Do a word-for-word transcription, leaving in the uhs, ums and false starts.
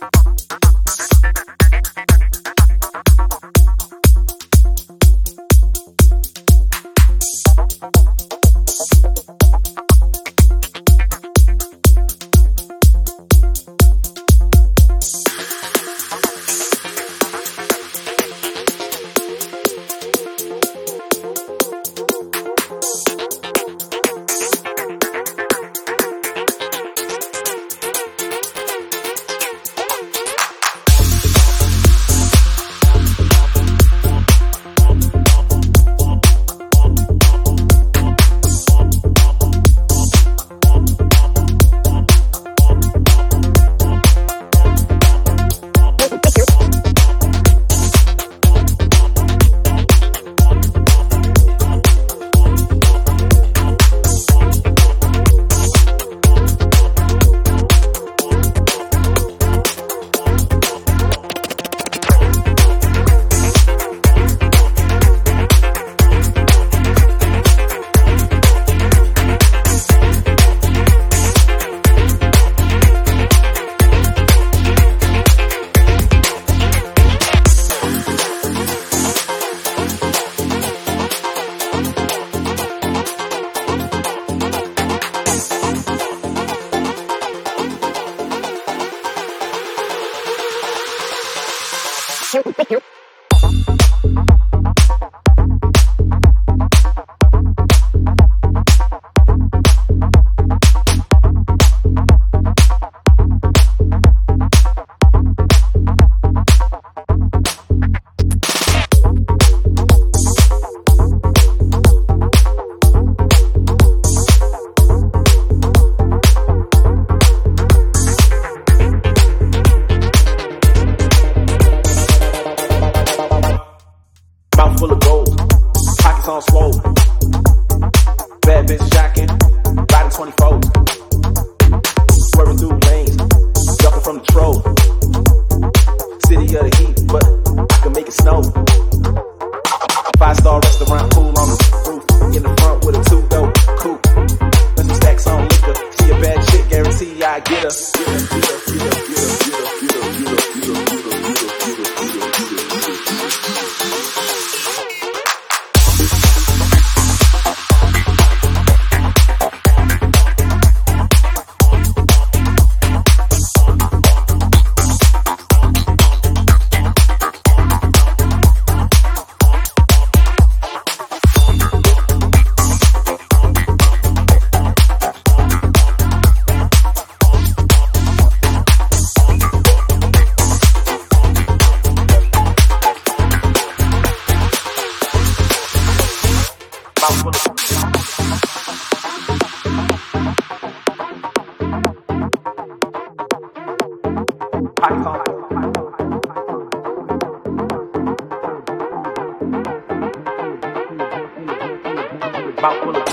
on swole. Bad bitch jacking, riding twenty-four. Swerving through lanes, jumping from the troll. City of the heat, but I can make it snow. Five star restaurant, pool on the roof. In the front with a two-door coupe. Rest the stacks on liquor. See a bad chick, guarantee I get her. Get her, get her, get her, get her, get her, get her, get her, get her, get her, get her, get her, get her, get her. Mouth full of